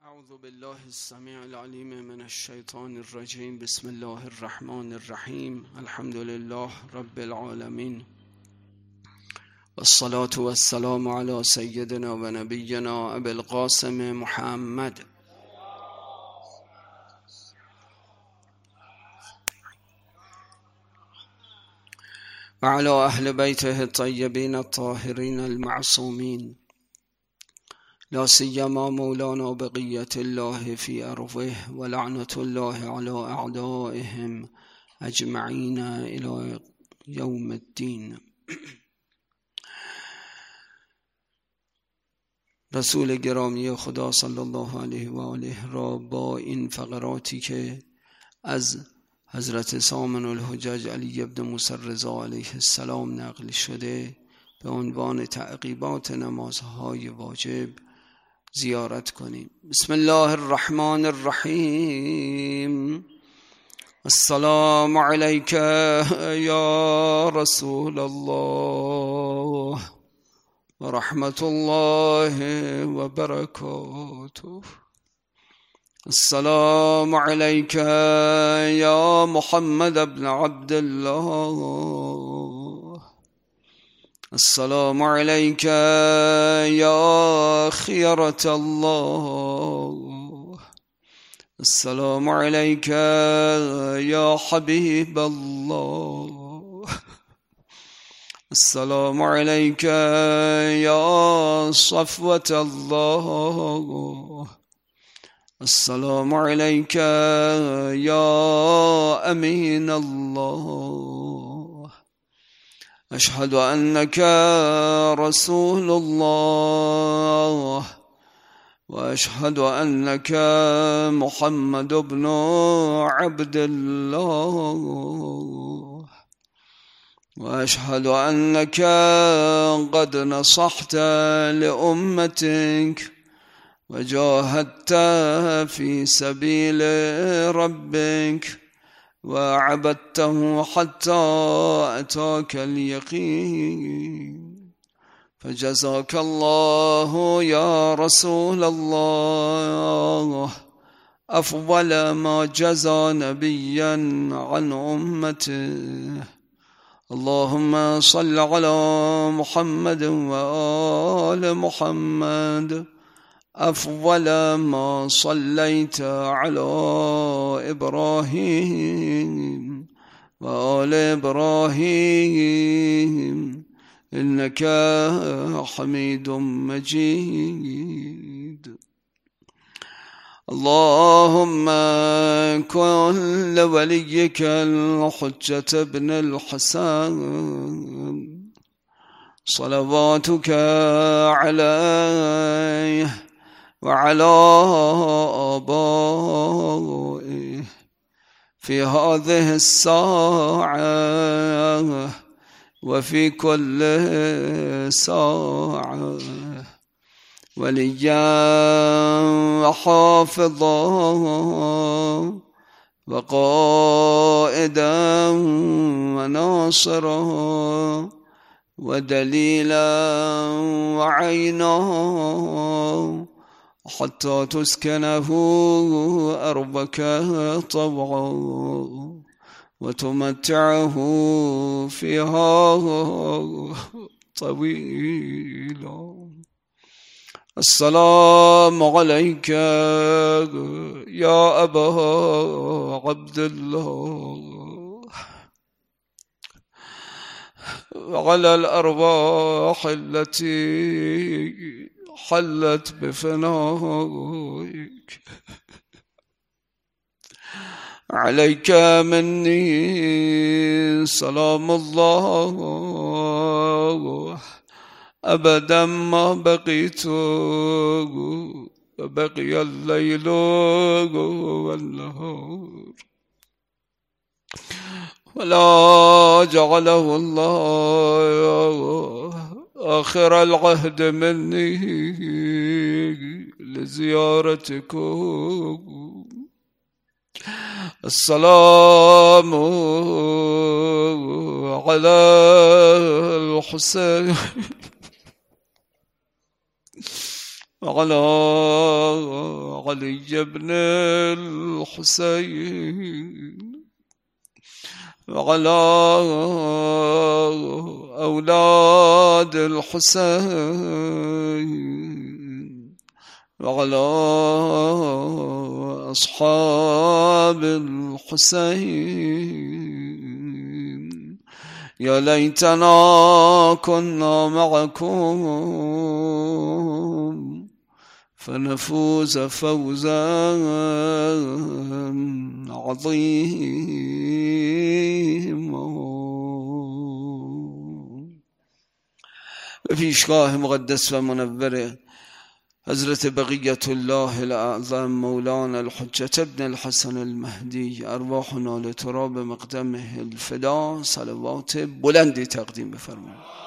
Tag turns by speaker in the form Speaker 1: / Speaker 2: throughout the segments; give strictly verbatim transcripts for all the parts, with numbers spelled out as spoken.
Speaker 1: اعوذ بالله السمیع العلیم من الشیطان الرجیم. بسم الله الرحمن الرحیم. الحمد لله رب العالمین، والصلاة والسلام على سیدنا و نبینا ابی القاسم محمد و علی اهل بیته الطیبین الطاهرین المعصومین، لا سیما مولانا بقیة الله فی ارضه و لعنة الله علی اعدائهم اجمعین الی یوم الدین. رسول گرامی خدا صلی الله علیه و آله را با این فقراتی که از حضرت سامن الحجج علی ابن موسی رضا علیه السلام نقل شده به عنوان تعقیبات نمازهای واجب زیارت کنیم. بسم الله الرحمن الرحیم. السلام علیک یا رسول الله و رحمت الله و برکاته. السلام علیک یا محمد ابن عبد الله. السلام علیک یا خیرة الله. السلام علیک یا حبیب الله. السلام علیک یا صفوة الله. السلام علیک یا امین الله. اشهد انک رسول الله و اشهد انک محمد ابن عبد الله و اشهد انک قد نصحت لأمتك و جاهدت في سبيل ربك و عبدته حتى أتاك اليقين، فجزاك الله يا رسول الله أفضل ما جزى نبيا عن أمته. اللهم صل على محمد وآل محمد أفضل ما صليت على إبراهيم وآل إبراهيم إنك حميد مجيد. اللهم كن لوليك الحجة بن الحسن صلواتك عليه وعلى آبائه في هذه الساعة وفي كل ساعة وليا وحافظا وقائدا وناصرا ودليلا وعينا حتى تسكنه أرضك طوعا وتمتعه فيها طويلا. السلام عليك يا أبا عبد الله وعلى الأرواح التي حلت بفنائك. عليك مني سلام الله أبدا ما بقيت وبقي الليل والنهار، ولا جعله الله آخر العهد مني لزيارتكم. السلام على الحسين وعلى علي بن الحسين وعلى أولاد الحسين وعلى أصحاب الحسين يا ليتنا كنا معكم فنفوز فوزا عظيما. به پیشگاه مقدس و منور حضرت بقیت الله الاعظم مولانا الحجة ابن الحسن المهدی ارواحنا لتراب مقدمه الفدا صلوات بلندی تقدیم بفرمایید.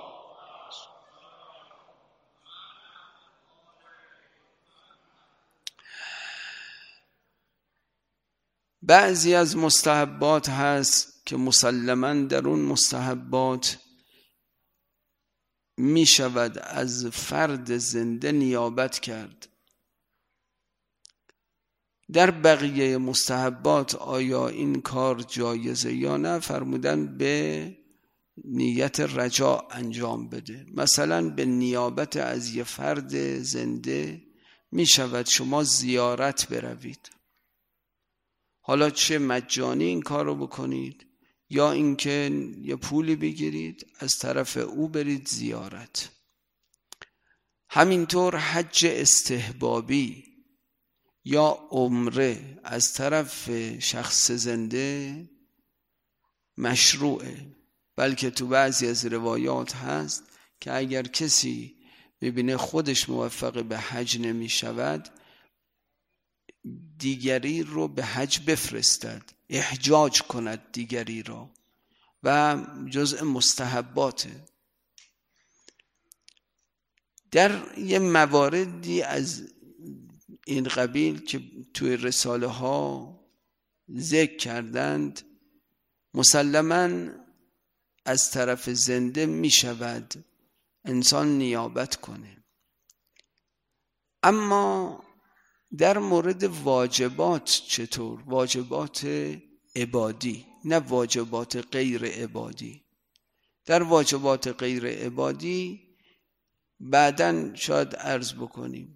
Speaker 1: بعضی از مستحبات هست که مسلماً در اون مستحبات می شود از فرد زنده نیابت کرد. در بقیه مستحبات آیا این کار جایزه یا نه؟ فرمودن به نیت رجاء انجام بده. مثلا به نیابت از یه فرد زنده می شود شما زیارت بروید، حالا چه مجانی این کار رو بکنید یا اینکه یه پولی بگیرید از طرف او برید زیارت. همینطور حج استحبابی یا عمره از طرف شخص زنده مشروعه، بلکه تو بعضی از روایات هست که اگر کسی ببینه خودش موفق به حج نمی شود دیگری رو به حج بفرستد، احجاج کند دیگری را، و جزء مستحباته. در یه مواردی از این قبیل که توی رساله ها ذکر کردند مسلماً از طرف زنده می شود انسان نیابت کنه. اما در مورد واجبات چطور؟ واجبات عبادی نه واجبات غیر عبادی. در واجبات غیر عبادی بعداً شاید عرض بکنیم،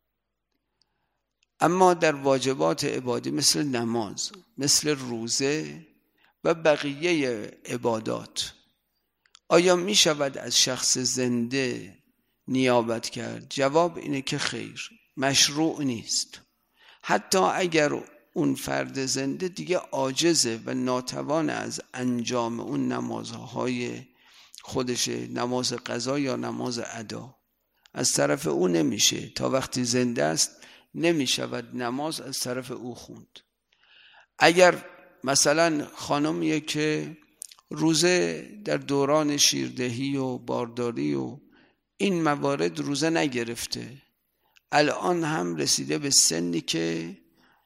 Speaker 1: اما در واجبات عبادی مثل نماز، مثل روزه و بقیه عبادات آیا می شود از شخص زنده نیابت کرد؟ جواب اینه که خیر، مشروع نیست. حتی اگر اون فرد زنده دیگه عاجزه و ناتوان از انجام اون نمازهای خودشه، نماز قضا یا نماز ادا، از طرف او نمیشه، تا وقتی زنده است نمیشود نماز از طرف او خوند. اگر مثلا خانمیه که روزه در دوران شیردهی و بارداری و این موارد روزه نگرفته، الان هم رسیده به سنی که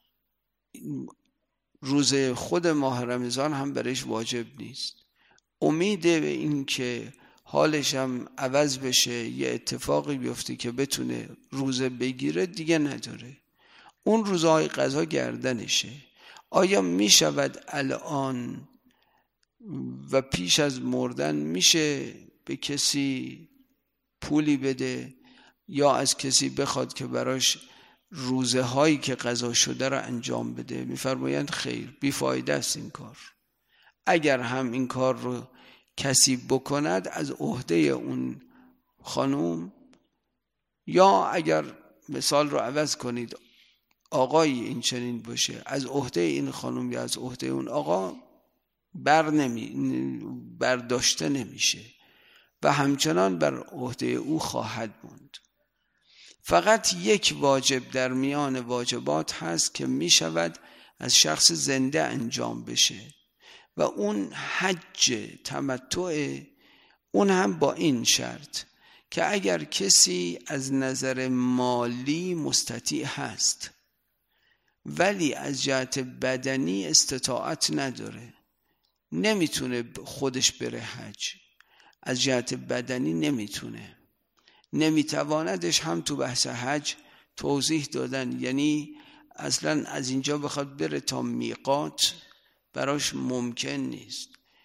Speaker 1: روزه خود ماه رمضان هم برایش واجب نیست، امید به این که حالش هم عوض بشه، یه اتفاقی بیفته که بتونه روزه بگیره دیگه نداره، اون روزهای قضا گردنشه. آیا می شود الان و پیش از مردن میشه به کسی پولی بده یا از کسی بخواد که براش روزه هایی که قضا شده را انجام بده؟ میفرمایند خیر، بیفایده است این کار. اگر هم این کار رو کسی بکند از عهده اون خانوم، یا اگر مثال رو عوض کنید آقای این چنین باشه، از عهده این خانوم یا از عهده اون آقا بر نمی برداشته نمیشه و همچنان بر عهده او خواهد موند. فقط یک واجب در میان واجبات هست که می شود از شخص زنده انجام بشه و اون حج تمتع، اون هم با این شرط که اگر کسی از نظر مالی مستطیع هست ولی از جهت بدنی استطاعت نداره، نمیتونه خودش بره حج، از جهت بدنی نمیتونه، نمیتواندش هم تو بحث حج توضیح دادن، یعنی اصلا از اینجا بخواد بره تا میقات براش ممکن نیست،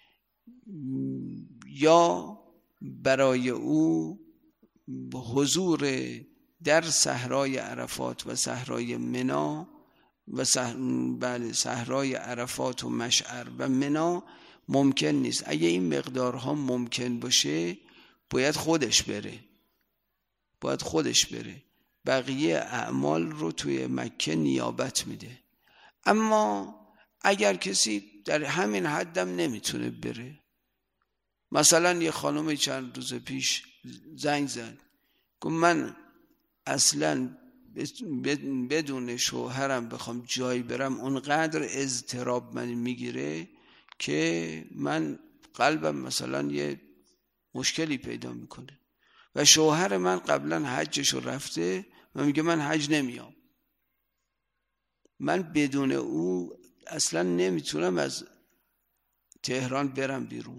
Speaker 1: یا برای او حضور در صحرای عرفات و صحرای منی و صح... بله صحرای عرفات و مشعر و منی ممکن نیست. اگه این مقدارها ممکن باشه باید خودش بره باید خودش بره بقیه اعمال رو توی مکه نیابت میده. اما اگر کسی در همین حدم نمیتونه بره، مثلا یه خانم چند روز پیش زنگ زد گفت من اصلا بدون شوهرم بخوام جایی برم اونقدر اضطراب من میگیره که من قلبم مثلا یه مشکلی پیدا میکنه و شوهر من قبلا حجشو رفته و میگه من حج نمیام، من بدون او اصلا نمیتونم از تهران برم بیرون،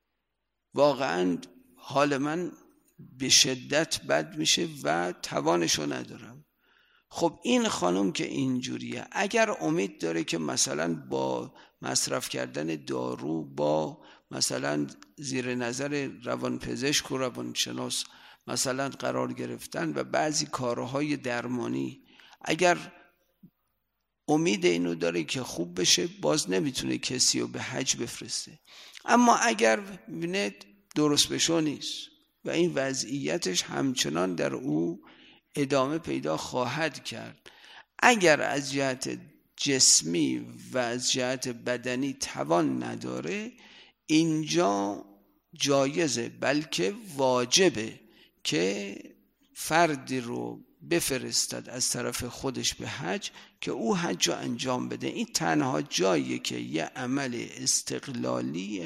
Speaker 1: واقعا حال من به شدت بد میشه و توانشو ندارم. خب این خانم که اینجوریه، اگر امید داره که مثلا با مصرف کردن دارو، با مثلا زیر نظر روانپزشک و روانشناس مثلا قرار گرفتن و بعضی کارهای درمانی، اگر امید اینو داره که خوب بشه، باز نمیتونه کسی رو به حج بفرسته. اما اگر ببینید درست بشو نیست و این وضعیتش همچنان در او ادامه پیدا خواهد کرد، اگر از جهت جسمی و از جهت بدنی توان نداره، اینجا جایزه بلکه واجبه که فردی رو بفرستد از طرف خودش به حج که او حج رو انجام بده. این تنها جاییه که یه عمل استقلالی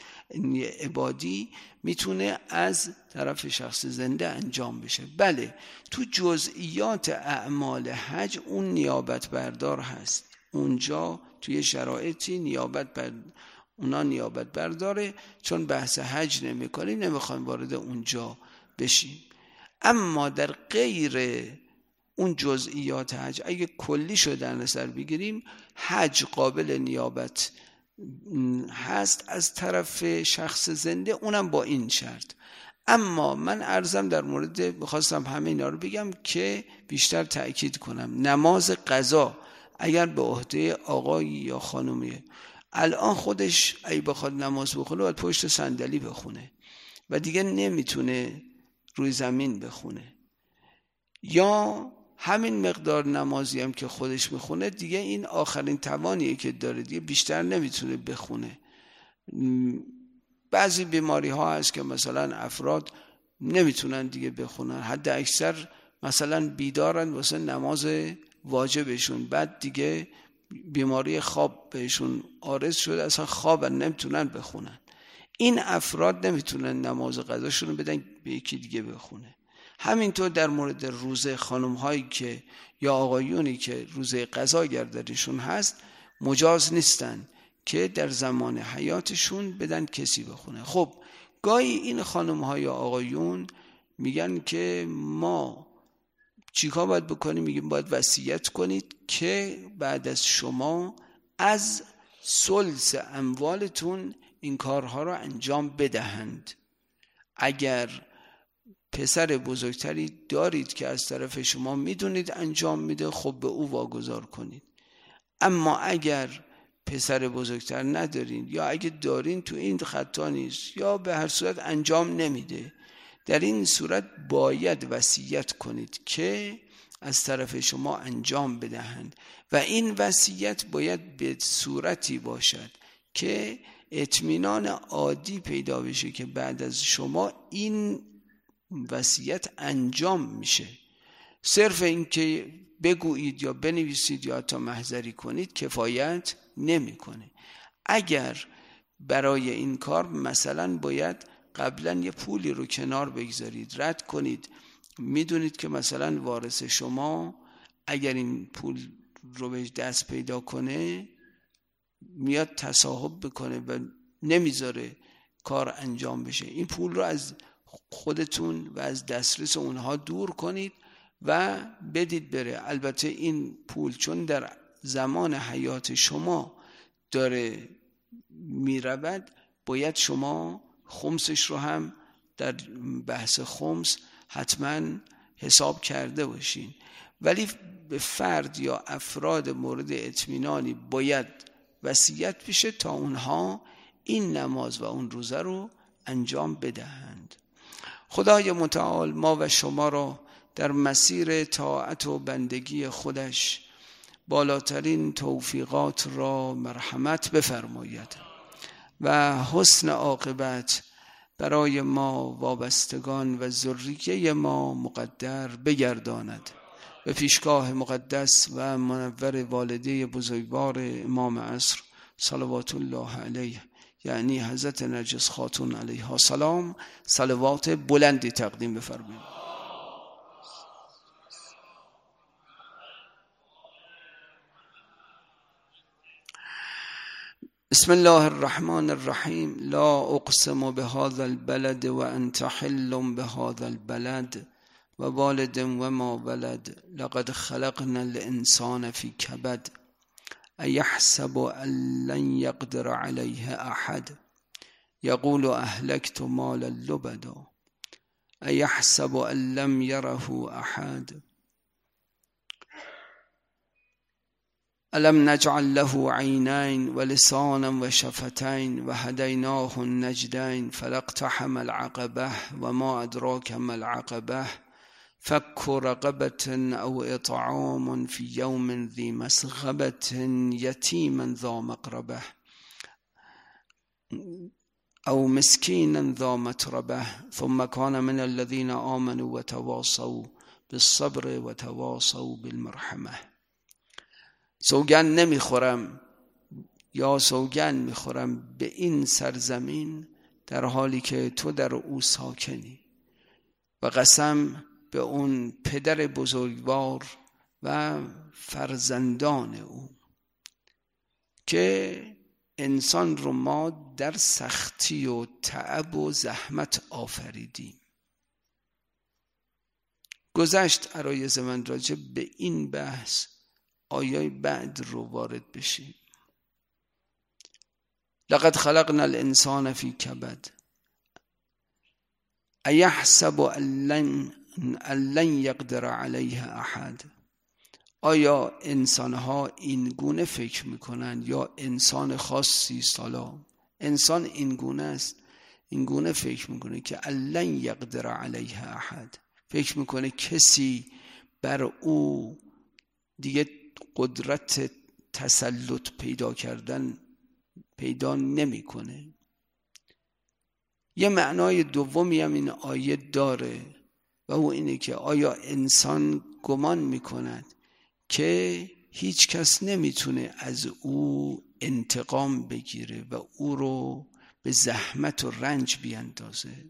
Speaker 1: عبادی میتونه از طرف شخص زنده انجام بشه. بله تو جزئیات اعمال حج اون نیابت بردار هست، اونجا توی شرایطی نیابت بر اونا نیابت برداره، چون بحث حج نمی کنیم نمیخوایم وارد اونجا بشیم. اما در غیر اون جزئیات حج اگه کلی شو در نظر بگیریم، حج قابل نیابت هست از طرف شخص زنده، اونم با این شرط. اما من عرضم در مورد میخواستم همه اینا رو بگم که بیشتر تأکید کنم، نماز قضا اگر به عهده آقایی یا خانومیه، الان خودش ای بخواد نماز بخونه باید پشت صندلی بخونه و دیگه نمیتونه روی زمین بخونه، یا همین مقدار نمازی هم که خودش میخونه دیگه این آخرین توانیه که داره، دیگه بیشتر نمیتونه بخونه. بعضی بیماری ها هست که مثلا افراد نمیتونن دیگه بخونن، حد اکثر مثلا بیدارن واسه نماز واجبشون، بعد دیگه بیماری خواب بهشون عارض شده اصلا خوابن نمیتونن بخونن. این افراد نمیتونن نماز قضاشون رو بدن به یکی دیگه بخونه. همینطور در مورد روزه خانم هایی که یا آقایونی که روزه قضا گردریشون هست مجاز نیستن که در زمان حیاتشون بدن کسی بخونه. خب گاهی این خانم ها یا آقایون میگن که ما چیکار باید بکنیم؟ میگیم باید وصیت کنید که بعد از شما از ثلث اموالتون این کارها رو انجام بدهند. اگر پسر بزرگتری دارید که از طرف شما میدونید انجام میده، خب به او واگذار کنید. اما اگر پسر بزرگتر ندارین یا اگه دارین تو این خطا نیست یا به هر صورت انجام نمیده، در این صورت باید وصیت کنید که از طرف شما انجام بدهند و این وصیت باید به صورتی باشد که اطمینان عادی پیدا بشه که بعد از شما این وصیت انجام میشه. صرف این که بگویید یا بنویسید یا حتی محضری کنید کفایت نمیکنه. اگر برای این کار مثلا باید قبلا یه پولی رو کنار بگذارید، رد کنید، میدونید که مثلا وارث شما اگر این پول رو به دست پیدا کنه میاد تصاحب بکنه و نمیذاره کار انجام بشه، این پول رو از خودتون و از دسترس اونها دور کنید و بدید بره. البته این پول چون در زمان حیات شما داره میرود، باید شما خمسش رو هم در بحث خمس حتما حساب کرده باشین. ولی به فرد یا افراد مورد اطمینانی باید وصیت بشه تا اونها این نماز و اون روزه رو انجام بدهند. خدای متعال ما و شما را در مسیر طاعت و بندگی خودش بالاترین توفیقات را مرحمت بفرماید و حسن عاقبت برای ما وابستگان و ذریه ما مقدر بگرداند. به پیشگاه مقدس و منور والده بزرگوار امام عصر صلوات الله علیه، یعنی حضرت نرگس خاتون علیها سلام، صلوات بلندی تقدیم بفرمایید. بسم الله الرحمن الرحیم. لا اقسم بهذا البلد وانت حل بهذا البلد ووالد وما ولد لقد خلقنا الانسان في كبد ایحسب ان لن يقدر عليه احد يقول اهلكت مالا لبدا ایحسب ان لم يره احد الم نجعل له عینین و لسانا و شفتین و هدیناه النجدین فلاقتحم العقبه و ما ادراک ما العقبه فك رقبة او اطعام في يوم ذي مسغبة يتيما ذا مقربه او مسكينا ذا متربه ثم كان من الذين آمنوا وتواصوا بالصبر وتواصوا بالمرحمه. سوگند نمیخورم یا سوگند میخورم به این سرزمین در حالی که تو در او ساکنی، و قسم به اون پدر بزرگوار و فرزندان او که انسان رو ما در سختی و تعب و زحمت آفریدیم. گذشت عرایض من راجع به این بحث، آیای بعد رو وارد بشیم. لقد خلقنا الانسان فی کبد ایحسب ان لن یقدر علیه احد. آیا انسانها این گونه فکر میکنن یا انسان خاصی سالا؟ انسان این گونه است، این گونه فکر میکنه که لن یقدر علیه احد، فکر میکنه کسی بر او دیگه قدرت تسلط پیدا کردن پیدا نمیکنه. یه معنای دومی هم این آیه داره و او اینه که آیا انسان گمان میکند که هیچ کس نمیتونه از او انتقام بگیره و او رو به زحمت و رنج بیندازه؟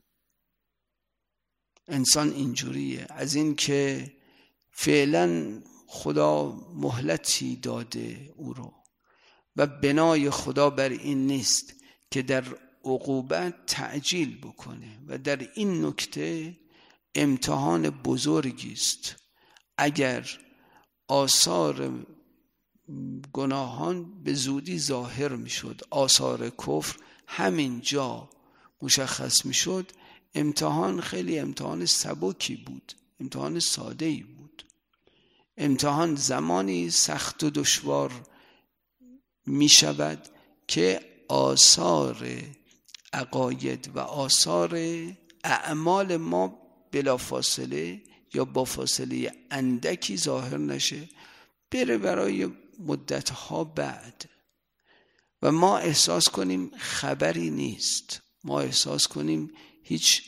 Speaker 1: انسان اینجوریه. از این که فعلا خدا مهلتی داده او رو و بنای خدا بر این نیست که در عقوبت تعجیل بکنه و در این نکته امتحان بزرگی است. اگر آثار گناهان به زودی ظاهر می شد، آثار کفر همین جا مشخص می شد، امتحان خیلی امتحان سبکی بود، امتحان ساده‌ای بود. امتحان زمانی سخت و دشوار می شود که آثار عقاید و آثار اعمال ما بلا فاصله یا با فاصله اندکی ظاهر نشه، بره برای مدتها بعد و ما احساس کنیم خبری نیست، ما احساس کنیم هیچ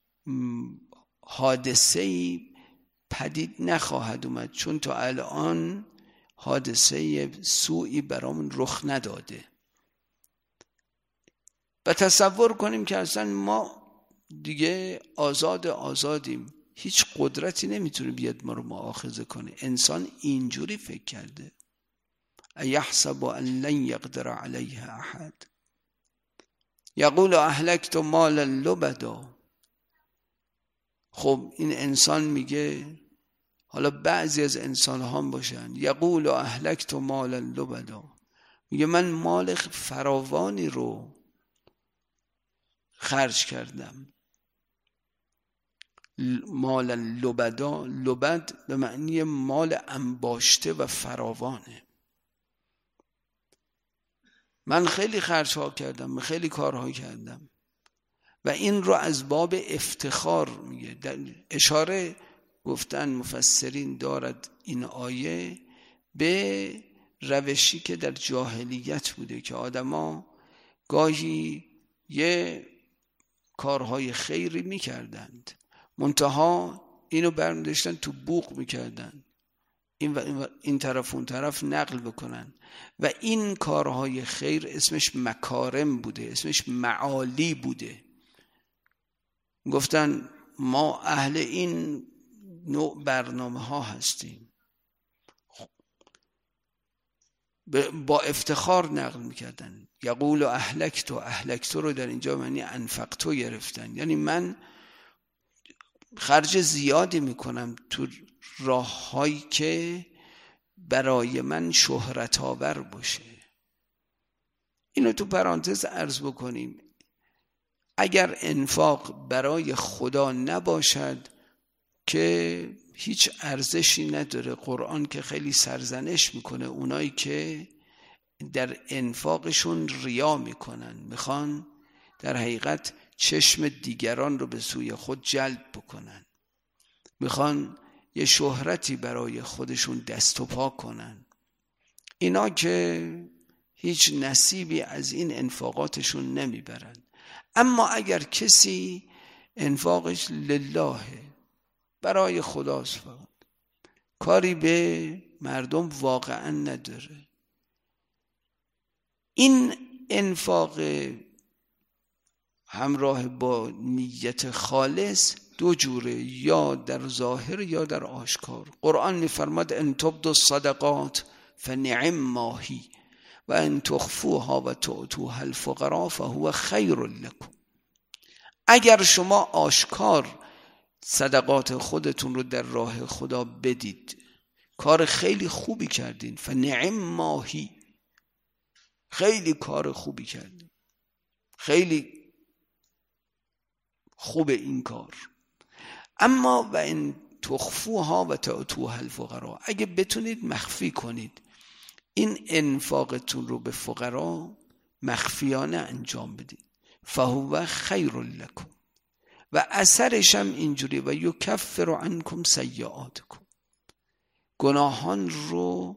Speaker 1: حادثه‌ای پدید نخواهد اومد، چون تا الان حادثه سوئی برامون رخ نداده. و تصور کنیم که اصلا ما دیگه آزاد آزادیم، هیچ قدرتی نمیتونه بیاد ما رو مؤاخذه کنه. انسان اینجوری فکر کرده. ایحسب ان لن یقدر علیه احد یقول اهلکت مالا لبدا. خب این انسان میگه حالا بعضی از انسان ها باشن یقول اهلکت مالا لبدا، میگه من مال فراوانی رو خرج کردم. مالا لبدا، لبد به معنی مال انباشته و فراوانه. من خیلی خرج ها کردم، خیلی کارها کردم و این رو از باب افتخار میگه. در اشاره گفتن مفسرین دارد این آیه به روشی که در جاهلیت بوده که آدما گاهی یه کارهای خیری میکردند، منتها اینو برمی‌داشتن تو بوق میکردن، این و این طرف اون طرف نقل بکنن و این کارهای خیر اسمش مکارم بوده، اسمش معالی بوده. گفتن ما اهل این نوع برنامه ها هستیم، با افتخار نقل میکردن. یقول اهلکت و اهلکت رو در اینجا معنی انفقتو گرفتن، یعنی من خرج زیادی میکنم تو راه هایی که برای من شهرت آور باشه. اینو تو پرانتز عرض بکنیم، اگر انفاق برای خدا نباشد که هیچ ارزشی نداره. قرآن که خیلی سرزنش میکنه اونایی که در انفاقشون ریا میکنن، میخوان در حقیقت چشم دیگران رو به سوی خود جلب بکنن، میخوان یه شهرتی برای خودشون دست و پا کنن. اینا که هیچ نصیبی از این انفاقاتشون نمیبرن. اما اگر کسی انفاقش لله، برای خداست، فقط کاری به مردم واقعا نداره، این انفاق همراه با نیت خالص دو جوره، یا در ظاهر یا در آشکار. قرآن میفرماد ان تبدوا الصدقات فنعم ما هی و ان تخفوها و تؤتوها الفقراء فهو خیر لكم. اگر شما آشکار صدقات خودتون رو در راه خدا بدید، کار خیلی خوبی کردین، فنعم ما هی، خیلی کار خوبی کردین، خیلی خوب این کار. اما و این تخفوها و تؤتوها الفقراء، اگه بتونید مخفی کنید این انفاقتون رو به فقرا، مخفیانه انجام بدید، فهو خیر لکم، و اثرش هم اینجوری و یکفر عنکم سیئاتکم، گناهان رو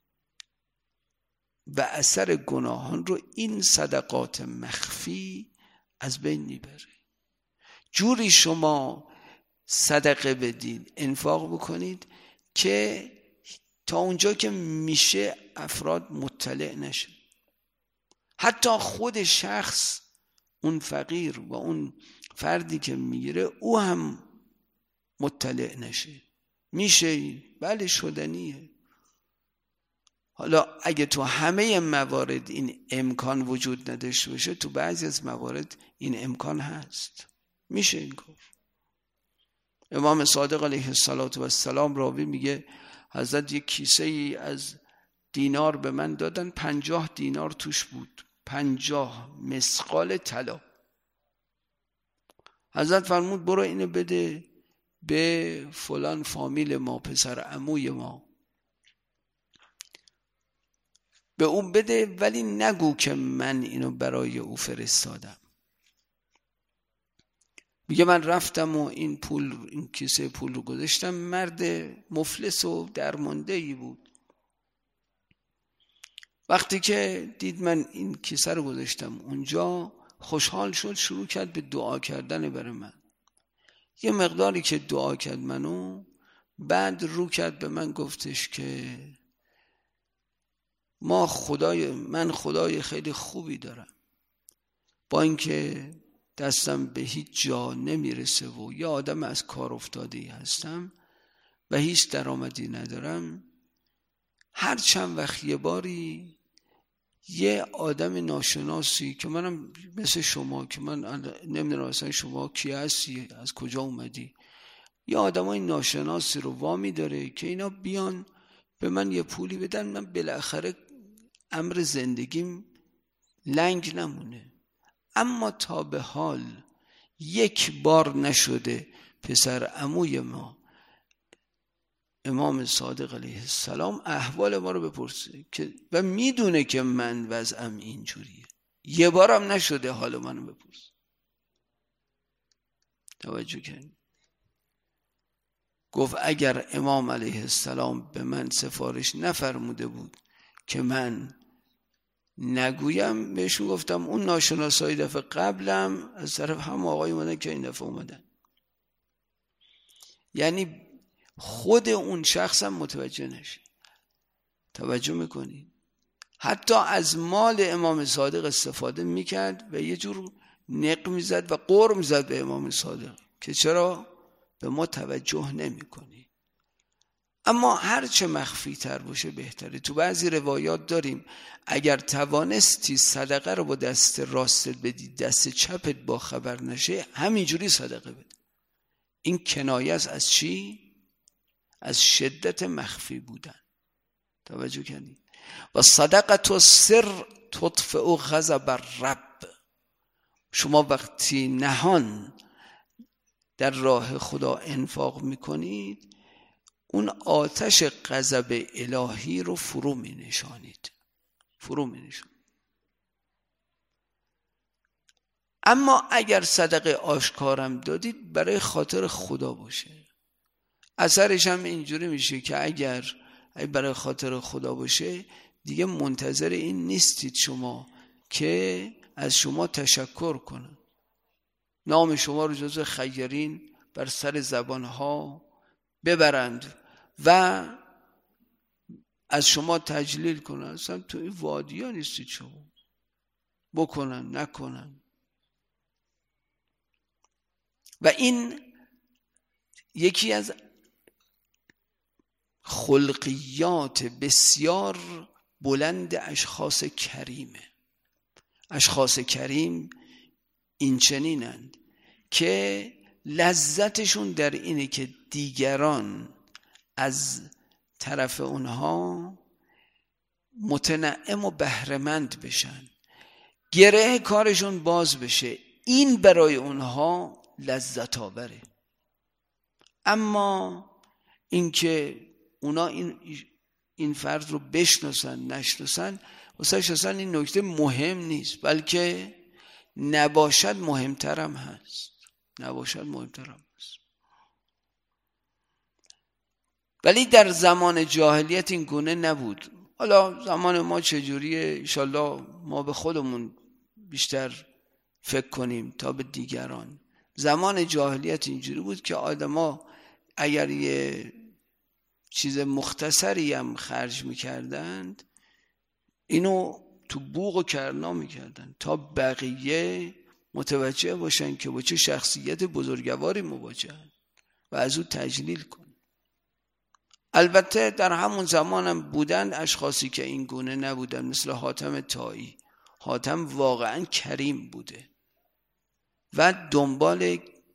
Speaker 1: و اثر گناهان رو این صدقات مخفی از بین میبره. جوری شما صدقه بدید، انفاق بکنید که تا اونجا که میشه افراد مطلع نشه، حتی خود شخص، اون فقیر و اون فردی که میگیره او هم مطلع نشه. میشه، بله شدنیه. حالا اگه تو همه موارد این امکان وجود نداشته باشه، تو بعضی از موارد این امکان هست، میشه این کار. امام صادق علیه السلام راوی میگه حضرت یک کیسه ای از دینار به من دادن، پنجاه دینار توش بود، پنجاه مسقال طلا. حضرت فرمود برو اینو بده به فلان فامیل ما، پسر عموی ما، به اون بده، ولی نگو که من اینو برای او فرستادم. میگه من رفتم و این پول، این کیسه پول رو گذاشتم. مرد مفلس و درمانده ای بود. وقتی که دید من این کیسه رو گذاشتم اونجا، خوشحال شد، شروع کرد به دعا کردن برای من. یه مقداری که دعا کرد منو، بعد رو کرد به من، گفتش که ما خدای من خدای خیلی خوبی دارم، با اینکه دستم به هیچ جا نمیرسه و یه آدم از کار افتاده‌ای هستم و هیچ درآمدی ندارم، هر چند وقت یه باری یه آدم ناشناسی که منم مثل شما، که من نمیدونم اصلا شما کی هستی، از کجا اومدی، یه آدمای ناشناسی رو وامی داره که اینا بیان به من یه پولی بدن، من بالاخره امر زندگیم لنگ نمونه. اما تا به حال یک بار نشده پسر عموی ما امام صادق علیه السلام احوال ما رو بپرسه که و میدونه که من وضعم اینجوریه، یه بارم نشده حال منو بپرسه. توجه کنید. گفت اگر امام علیه السلام به من سفارش نفرموده بود که من نگویم، بهشون گفتم اون ناشناسای دفعه قبلم از طرف هم آقای اومدن که این دفعه اومدن. یعنی خود اون شخص هم متوجه نشه. توجه میکنی؟ حتی از مال امام صادق استفاده میکرد و یه جور نق میزد و قر میزد به امام صادق که چرا به ما توجه نمیکنی. اما هر چه مخفی تر باشه بهتره. تو بعضی روایات داریم اگر توانستی صدقه رو با دست راستت بدی، دست چپت با خبر نشه، همینجوری صدقه بده. این کنایه است از چی؟ از شدت مخفی بودن. توجه کنید. و صدقه سر تطفئ غضب الرب. شما وقتی نهان در راه خدا انفاق میکنید، اون آتش غضب الهی رو فرو می نشانید. فرو می نشانید. اما اگر صدقه آشکارم دادید برای خاطر خدا باشه. اثرش هم اینجوری میشه که اگر برای خاطر خدا باشه دیگه منتظر این نیستید شما که از شما تشکر کنن، نام شما رو جزو خیرین بر سر زبانها ببرند و از شما تجلیل کنن. اصلا تو این وادی ها نیستید شما، بکنن نکنن. و این یکی از خلقیات بسیار بلند اشخاص کریمه. اشخاص کریم این چنینند که لذتشون در اینه که دیگران از طرف اونها متنعم و بهره‌مند بشن، گره کارشون باز بشه. این برای اونها لذت آوره. اما اینکه اونا این این فرد رو بشناسن نشناسن، واسه شناسن این نکته مهم نیست، بلکه نباشد مهمترم هست. نباشد مهمترم هست. ولی در زمان جاهلیت این گونه نبود. حالا زمان ما چجوریه؟ انشالله ما به خودمون بیشتر فکر کنیم تا به دیگران. زمان جاهلیت اینجوری بود که آدما اگر یه چیز مختصری هم خرج میکردند، اینو تو بوق و کرنا میکردن تا بقیه متوجه باشن که با چه شخصیت بزرگواری مواجهن و از او تجلیل کن. البته در همون زمان هم بودن اشخاصی که این گونه نبودن، مثل حاتم طایی. حاتم واقعا کریم بوده و دنبال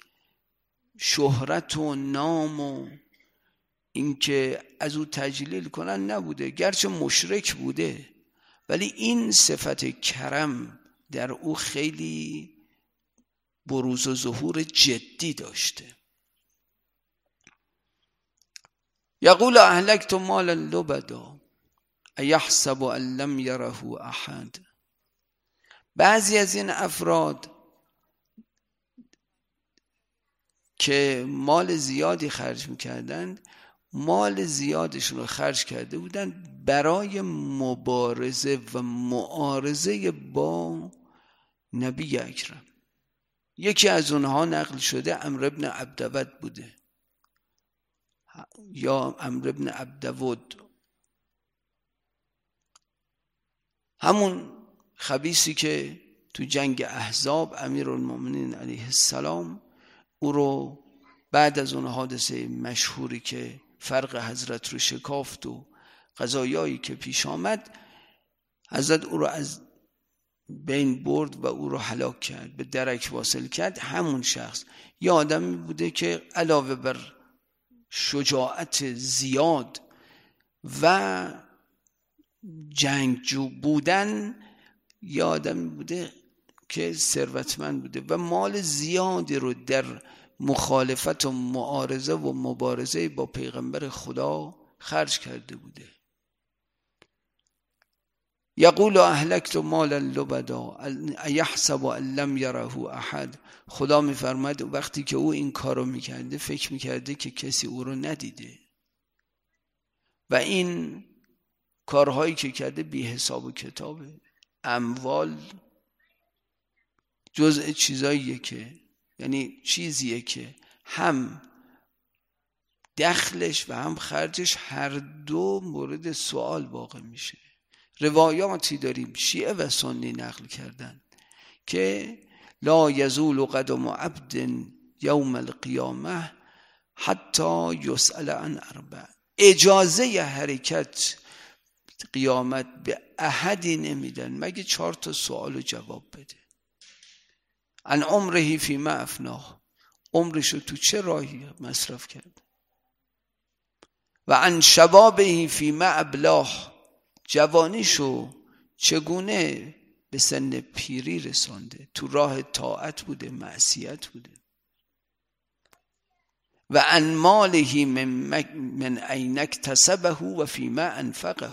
Speaker 1: شهرت و نام و اینکه از او تجلیل کنن نبوده. گرچه مشرک بوده ولی این صفت کرم در او خیلی بروز و ظهور جدی داشته. یقول اهلکت مالا لبدا ایحسب ان لم یره احد. بعضی از این افراد که مال زیادی خرج میکردند، مال زیادشون رو خرج کرده بودند برای مبارزه و معارضه با نبی اکرم. یکی از اونها نقل شده عمرو بن عبدود بوده یا عمرو بن عبدود، همون خبیثی که تو جنگ احزاب امیرالمومنین علیه السلام او رو بعد از اون حادثه مشهوری که فرق حضرت رو شکافت و قضایایی که پیش آمد، حضرت او رو از بین برد و او رو هلاک کرد، به درک واصل کرد. همون شخص یه آدمی بوده که علاوه بر شجاعت زیاد و جنگجو بودن، یه آدمی بوده که ثروتمند بوده و مال زیادی رو در مخالفت و معارضه و مبارزه با پیغمبر خدا خرج کرده بوده. یقول اهلکت مالا لبدا ایحسب ان لم یره احد. خدا میفرماید وقتی که او این کارو میکرده فکر میکرده که کسی او رو ندیده و این کارهایی که کرده بی حساب و کتابه. اموال جزء چیزاییه که یعنی چیزیه که هم دخلش و هم خرجش هر دو مورد سوال واقع میشه. روایاتی داریم شیعه و سنی نقل کردن که لا یزول قدم عبد یوم القیامه حتی یسأل عن اربع. اجازه حرکت قیامت به احدی نمیدن مگه چهار تا سوال جواب بده. عن عمره فیما افناه، عمرشو تو چه راهی مصرف کرد. و عن شبابه فیما ابلاه، جوانیشو چگونه به سن پیری رسانده، تو راه طاعت بوده معصیت بوده. و عن ماله من, من این اکتسبه و فیما انفقه،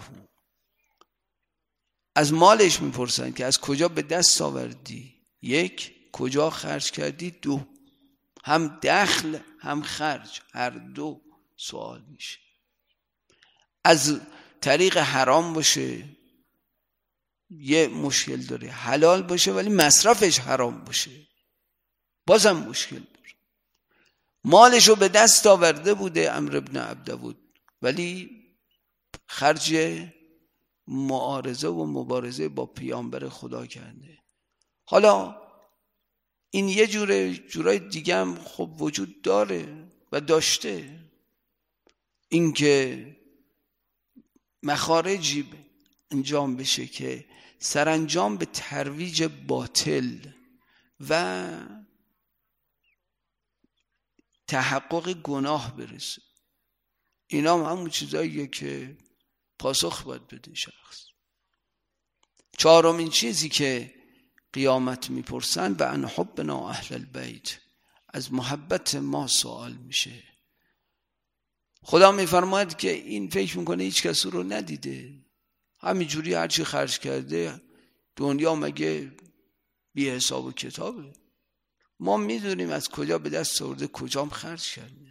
Speaker 1: از مالش میپرسن که از کجا به دست آوردی، یک کجا خرج کردی، دو هم دخل هم خرج هر دو سوال میشه. از طریق حرام باشه یه مشکل داره، حلال باشه ولی مصرفش حرام باشه بازم مشکل داره. مالشو به دست آورده بوده عمرو بن عبدود ولی خرج معارضه و مبارزه با پیامبر خدا کرده. حالا این یه جوره جورای دیگه هم خب وجود داره و داشته، اینکه مخارجی انجام بشه که سرانجام به ترویج باطل و تحقق گناه برسه. اینا هم همون چیزاییه که پاسخ باید بده شخص. چهارمین چیزی که قیامت میپرسن و عن حبنا اهل البیت، از محبت ما سوال میشه. خدا میفرماید که این فکر میکنه هیچ کس رو ندیده، همینجوری هرچی خرج کرده، دنیا مگه بی حساب و کتابه؟ ما میدونیم از کجا به دست آورده کجام خرج کرده.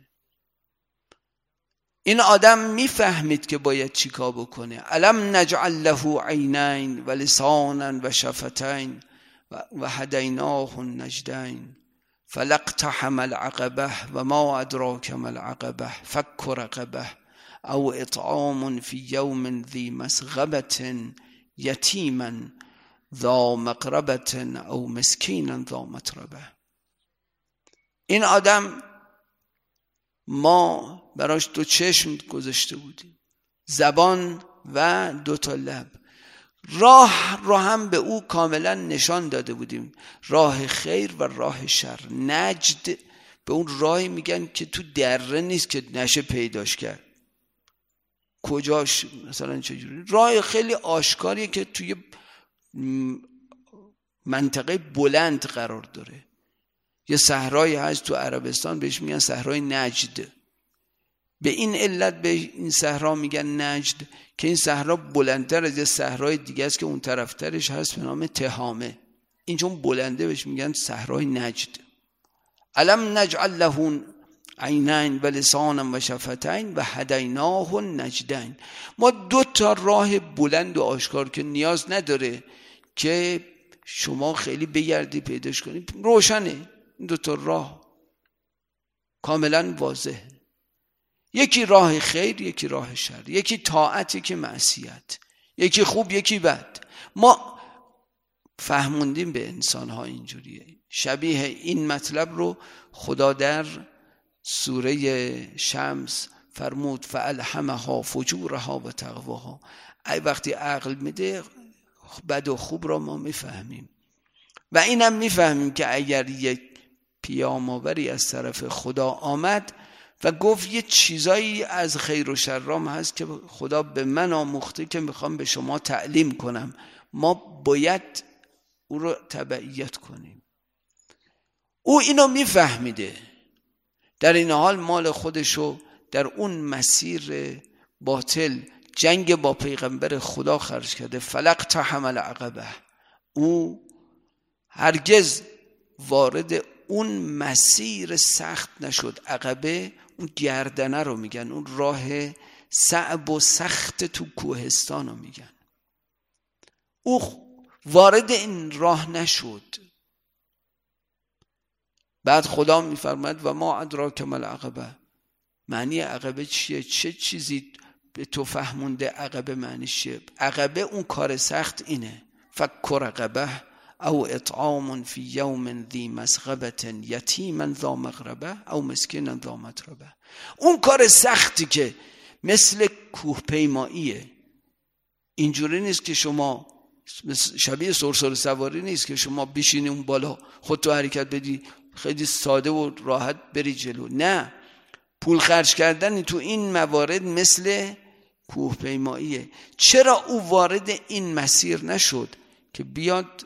Speaker 1: این آدم میفهمید که باید چیکار بکنه. الم نجعل له عینین و لسانا و شفتین و هدیناه النجدین فلاقتحم العقبه و ما ادراک ما العقبه فک رقبه او اطعام فی یوم ذی مسغبه یتیما ذا مقربه او مسکینا ذا متربه. این آدم ما براش دو چشم گذاشته بودیم، زبان و دو تا لب، راه رو هم به او کاملا نشان داده بودیم، راه خیر و راه شر. نجد به اون راهی میگن که تو دره نیست که نشه پیداش کرد، کجاش مثلا چجوری، راه خیلی آشکاریه که توی منطقه بلند قرار داره. یه صحرایی هست تو عربستان بهش میگن صحرای نجد. به این علت به این صحرا میگن نجد که این صحرا بلندتر از یه صحرای دیگه است که اون طرفترش هست به نام تهامه. این چون بلنده بهش میگن صحرای نجد. الم نجعل له عینین و لسانا و شفتین و هدیناه النجدین. ما دو تا راه بلند و آشکار که نیاز نداره که شما خیلی بگردی پیداش کنی، روشنه. این دو تا راه کاملا واضحه. یکی راه خیر، یکی راه شر، یکی طاعت، یکی معصیت، یکی خوب یکی بد. ما فهموندیم به انسان‌ها اینجوریه. شبیه این مطلب رو خدا در سوره شمس فرمود فالهمها فجورها و تقواها. ای وقتی عقل میده بد و خوب را ما میفهمیم و اینم میفهمیم که اگر یک پیام‌آوری از طرف خدا آمد و گفت یه چیزایی از خیر و شرام هست که خدا به من آموخته که میخوام به شما تعلیم کنم، ما باید او رو تبعیت کنیم. او اینو میفهمیده، در این حال مال خودشو در اون مسیر باطل جنگ با پیغمبر خدا خرج کرده. فلق تحمل عقبه، او هرگز وارد اون مسیر سخت نشد. عقبه اون گردنه رو میگن، اون راه صعب و سخت تو کوهستان رو میگن. او وارد این راه نشد. بعد خدا میفرماید و ما ادراک ما العقبه. معنی عقبه چیه؟ چه چیزی به تو فهمونده عقبه معنی چیه؟ عقبه اون کار سخت اینه، فک رقبه او اطعام فی یوم ذی مسغبه یتیما ذا مغربه او مسکینا ذا متربه. اون کار سختی که مثل کوه پیماییه. اینجوری نیست که شما شبیه سرسر سواری نیست که شما بشینی اون بالا خودتو حرکت بدی خیلی ساده و راحت بری جلو. نه، پول خرج کردن تو این موارد مثل کوه پیماییه. چرا او وارد این مسیر نشد که بیاد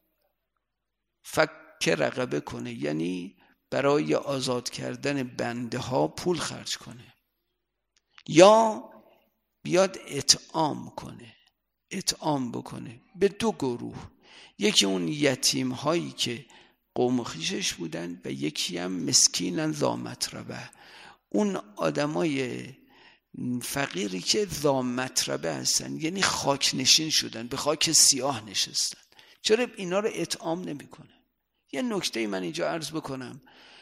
Speaker 1: فک رقبه کنه، یعنی برای آزاد کردن بنده ها پول خرج کنه، یا بیاد اطعام کنه، اطعام بکنه به دو گروه، یکی اون یتیم هایی که قوم خویشش بودن و یکی هم مسکینن ذا متربه، اون آدمای فقیری که ذا متربه هستن، یعنی خاک نشین شدن، به خاک سیاه نشستن. چرا اینا رو اطعام نمی کنه؟ یه نکته من اینجا عرض بکنم،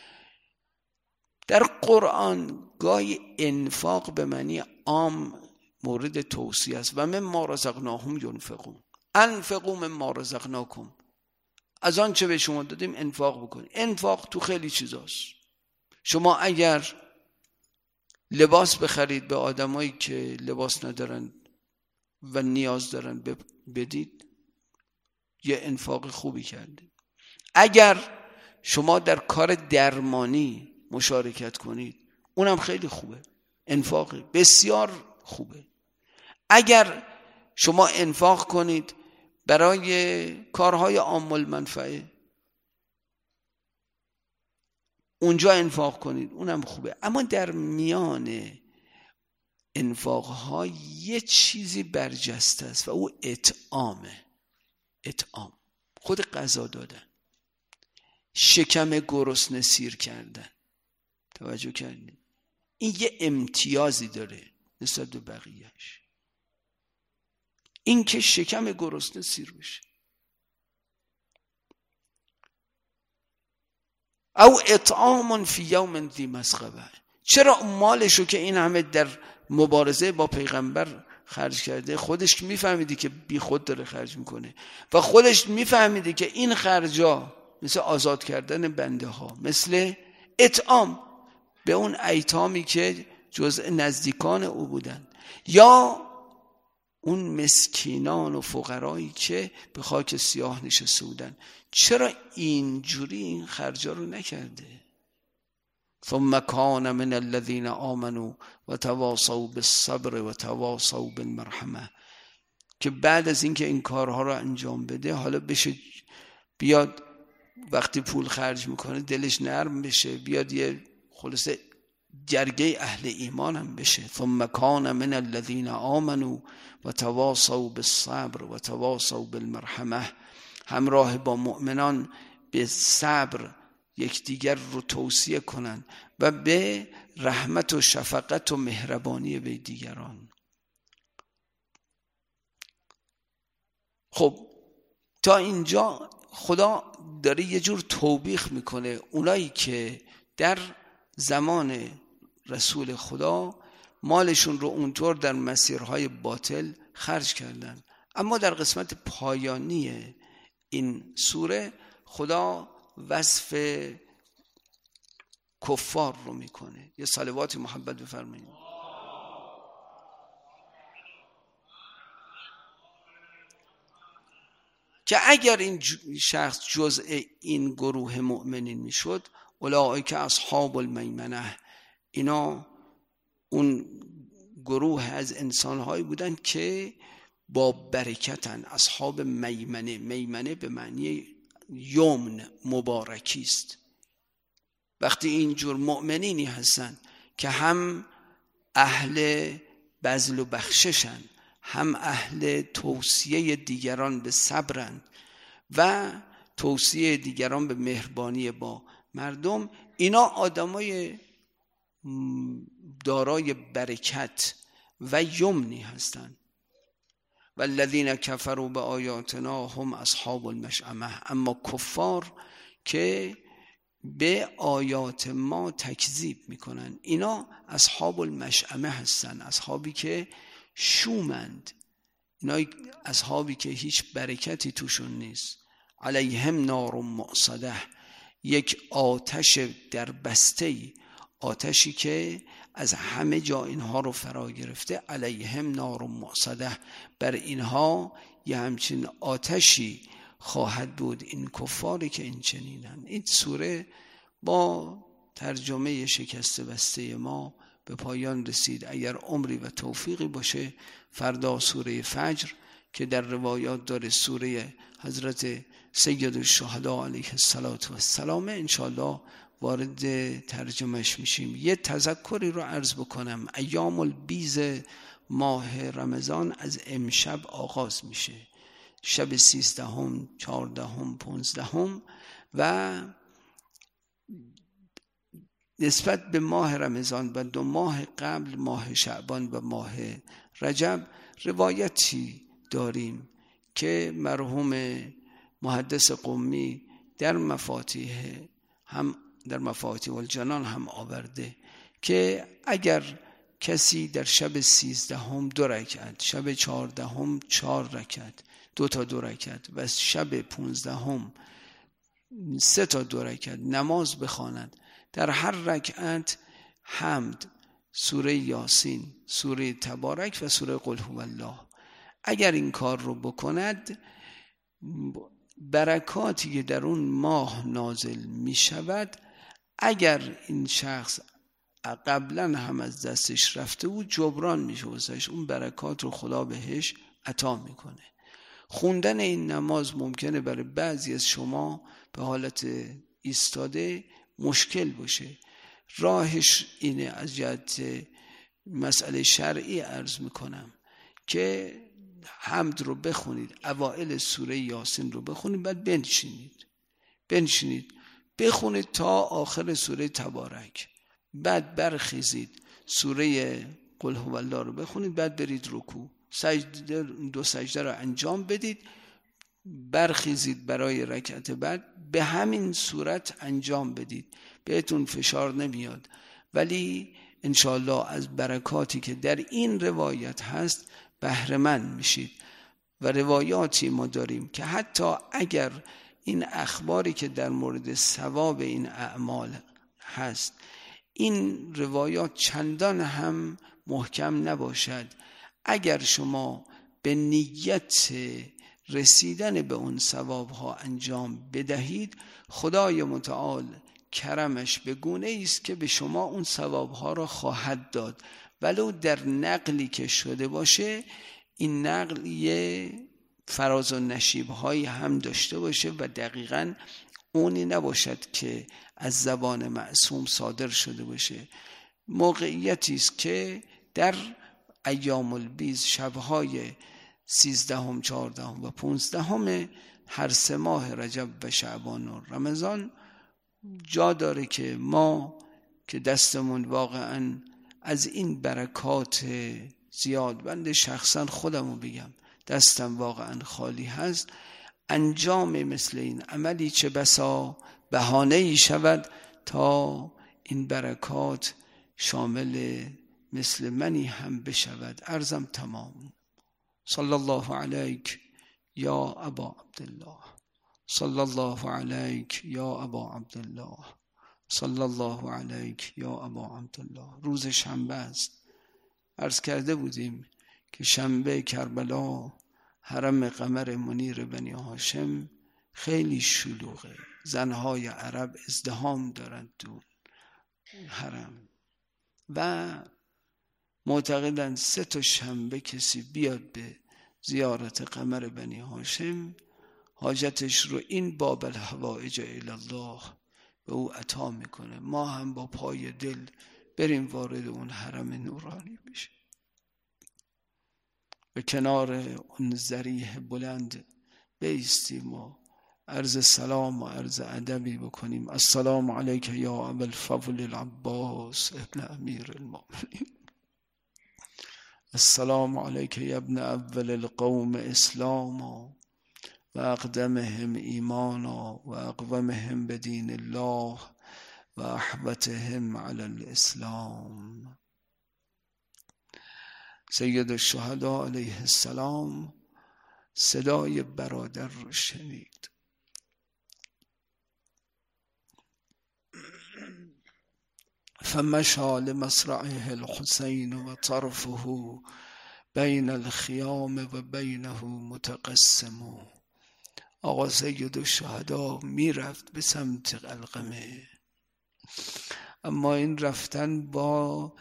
Speaker 1: در قرآن گاهی انفاق به معنی عام مورد توصیه است. و مما رزقناهم ینفقون، انفقوا مما رزقناکم، از آن چه به شما دادیم انفاق بکنید. انفاق تو خیلی چیزاست. شما اگر لباس بخرید به آدمایی که لباس ندارن و نیاز دارن بدید، یه انفاق خوبی کردید. اگر شما در کار درمانی مشارکت کنید، اونم خیلی خوبه، انفاق بسیار خوبه. اگر شما انفاق کنید برای کارهای عام المنفعه، اونجا انفاق کنید، اونم خوبه. اما در میان انفاقها یه چیزی برجسته است و او اطعامه. اطعام، خود غذا دادن، شکم گرسنه سیر کردن. توجه کردید؟ این یه امتیازی داره نسبت به بقیهش، این که شکم گرسنه سیر بشه. او اطعام فی یوم ذی مسغبه. چرا مالشو که این همه در مبارزه با پیغمبر خرج کرده، خودش میفهمیدی که بی خود داره خرج میکنه و خودش میفهمیدی که این خرجا مثل آزاد کردن بنده ها، مثل اطعام به اون ایتامی که جزء نزدیکان او بودن، یا اون مسکینان و فقرایی که به خاک سیاه نشسته بودن. چرا اینجوری این خرجا رو نکرده؟ ثم کان من الذین آمنوا و تواصوا بالصبر و تواصوا بالمرحمه، که بعد از اینکه این کارها رو انجام بده، حالا بشه بیاد وقتی پول خرج میکنه دلش نرم بشه، بیاد یه خلاصه جرگه اهل ایمان هم بشه. ثم کان من الذین آمنوا و تواصوا بالصبر و تواصوا بالمرحمه، همراه با مؤمنان به صبر یکدیگر رو توصیه کنن و به رحمت و شفقت و مهربانی به دیگران. خب تا اینجا خدا داره یه جور توبیخ میکنه اونایی که در زمان رسول خدا مالشون رو اونطور در مسیرهای باطل خرج کردن. اما در قسمت پایانی این سوره خدا وصف کفار رو میکنه. یه صلوات محبت بفرمایید. که اگر این شخص جزء این گروه مؤمنین میشد، اولئک اصحاب المیمنه، اینا اون گروه از انسانهایی بودن که با برکتن، اصحاب میمنه. میمنه به معنی یمن، مبارکی است. وقتی اینجور مؤمنینی هستن که هم اهل بذل و بخششن، هم اهل توصیه دیگران به صبرن و توصیه دیگران به مهربانی با مردم، اینا آدمای دارای برکت و یمنی هستند. والذین کفروا بآیاتنا هم اصحاب المشأمه. اما کفار که به آیات ما تکذیب میکنن، اینا اصحاب المشأمه هستن، اصحابی که شومند، اینا اصحابی که هیچ برکتی توشون نیست. علیهم نار مؤصده، یک آتش در بسته، آتشی که از همه جا اینها رو فرا گرفته. علیهم نار مؤصده، بر اینها یه همچین آتشی خواهد بود، این کفاری که این چنینن. این سوره با ترجمه شکسته بسته ما به پایان رسید. اگر عمری و توفیقی باشه فردا سوره فجر که در روایات داره سوره حضرت سید الشهدا علیه السلام، انشاءالله وارد ترجمهش میشیم. یه تذکری رو عرض بکنم. ایام البیض ماه رمضان از امشب آغاز میشه، شب سیزدهم، چهاردهم، پونزدهم، و نسبت به ماه رمضان و دو ماه قبل، ماه شعبان و ماه رجب، روایتی داریم که مرحوم محدث قمی در مفاتیح هم در مفاتیح الجنان هم آورده که اگر کسی در شب سیزدهم دو رکعت، شب چهاردهم چهار رکعت، دو تا دو رکعت، و شب پونزدهم سه تا دو رکعت نماز بخواند، در هر رکعت حمد، سوره یاسین، سوره تبارک و سوره قل هو الله، اگر این کار رو بکند، برکاتی که در اون ماه نازل می شود، اگر این شخص قبلا هم از دستش رفته بود جبران می شود، اون برکات رو خدا بهش عطا میکنه. خوندن این نماز ممکنه برای بعضی از شما به حالت ایستاده مشکل باشه. راهش اینه، از جهت مسئله شرعی عرض میکنم که حمد رو بخونید، اوائل سوره یاسین رو بخونید، بعد بنشینید بنشینید بخونید تا آخر سوره تبارک، بعد برخیزید سوره قل هو الله رو بخونید، بعد برید رکوع، سجده، دو سجده رو انجام بدید، برخیزید برای رکعت بعد، به همین صورت انجام بدید، بهتون فشار نمیاد. ولی انشاءالله از برکاتی که در این روایت هست بهره مند میشید. و روایاتی ما داریم که حتی اگر این اخباری که در مورد ثواب این اعمال هست، این روایات چندان هم محکم نباشد، اگر شما به نیت رسیدن به اون ثواب ها انجام بدهید، خدای متعال کرمش به گونه است که به شما اون ثواب ها را خواهد داد، ولو در نقلی که شده باشه، این نقل یه فراز و نشیب هایی هم داشته باشه و دقیقاً اونی نباشد که از زبان معصوم صادر شده باشه. موقعیتی است که در ایام البیض، شبهای سیزدهم، چهاردهم و پونزدهم هر سه ماه رجب و شعبان و رمضان جا داره که ما که دستمون واقعاً از این برکات زیاد، بنده شخصاً خودمو بگم دستم واقعاً خالی هست، انجام مثل این عملی چه بسا بهانه‌ای شود تا این برکات شامل مثل منی هم بشود. عرضم تمام. صلی الله علیک یا ابا عبدالله، صلی الله علیک یا ابا عبدالله، صلی الله علیک یا ابا عبدالله. روز شنبه است. عرض کرده بودیم که شنبه کربلا، حرم قمر منیر بنی هاشم خیلی شلوغه، زنهای عرب ازدحام دارند تو حرم. و معتقدند سه تا شنبه کسی بیاد به زیارت قمر بنی هاشم حاجتش رو این باب الحوائج الی الله به او عطا میکنه. ما هم با پای دل بریم وارد اون حرم نورانی بشیم و کنار اون ذریح بلند بایستیم و عرض سلام و عرض ادبی بکنیم. السلام علیک یا ابا الفضل العباس ابن امیر المؤمنین، السلام علیک یا ابن اول القوم اسلاما و اقدمهم ایمانا و اقومهم بدین الله و احوتهم علی الاسلام. سید الشهدا علیه السلام صدای برادر رو شنید. فمشى لمصرعه الحسین و طرفه بین الخیام و بینه متقسم. آقا سید الشهدا می رفت به سمت قلقمه، اما این رفتن با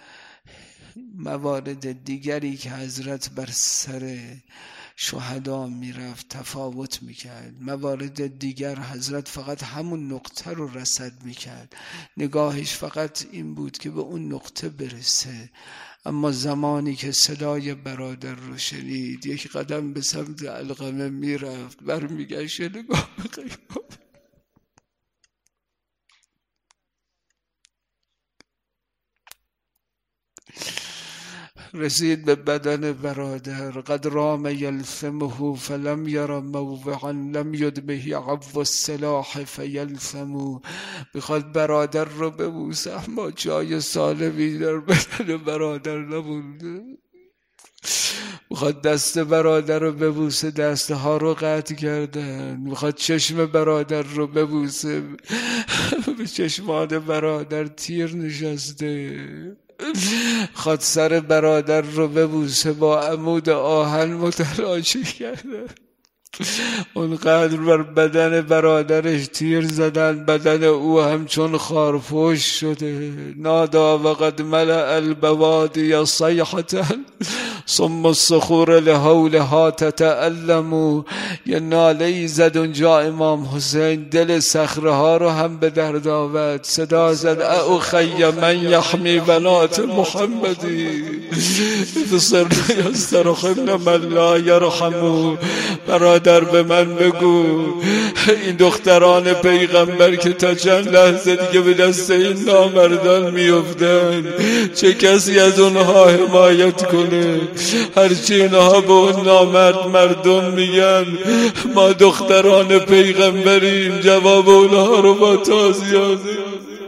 Speaker 1: موارد دیگری که حضرت بر سر شهدا می رفت تفاوت می کرد. موارد دیگر حضرت فقط همون نقطه رو رصد می کرد، نگاهش فقط این بود که به اون نقطه برسه. اما زمانی که صدای برادر رو شنید یک قدم به سمت علقمه می رفت، برمی گشت نگاه به قیام. رسید به بدن برادر. قد رام یلثمه فلم یر موضعا لم یدبه عو السلاح فیلثم. بخواد برادر رو ببوسه اما جای سالمی در بدن برادر نمونده. بخواد دست برادر رو ببوسه دسته ها رو قطع کردن. بخواد چشم برادر رو ببوسه به چشمان برادر تیر نشسته. خود سر برادر رو ببوسه با عمود آهن متلاشی کرده. اونقدر بر بدن برادرش تیر زدن بدن او همچون خارپوش شده. نادا و قد ملأ البوادی صیحة ثم الصخور لحولها تتألم. یه ناله‌ای زد اونجا امام حسین، دل صخره ها رو هم به درد آورد. صدا زد اخی من یحمی بنات محمدی بصر یسترخمن من لا یرحم. برادر به من بگو این دختران پیغمبر که تا چند لحظه دیگه به دست این نامردان میافتن چه کسی از اونها حمایت کنه؟ هرچی اینها به اون نامرد مردم میگن ما دختران پیغمبریم، جواب اونها رو با تازیانه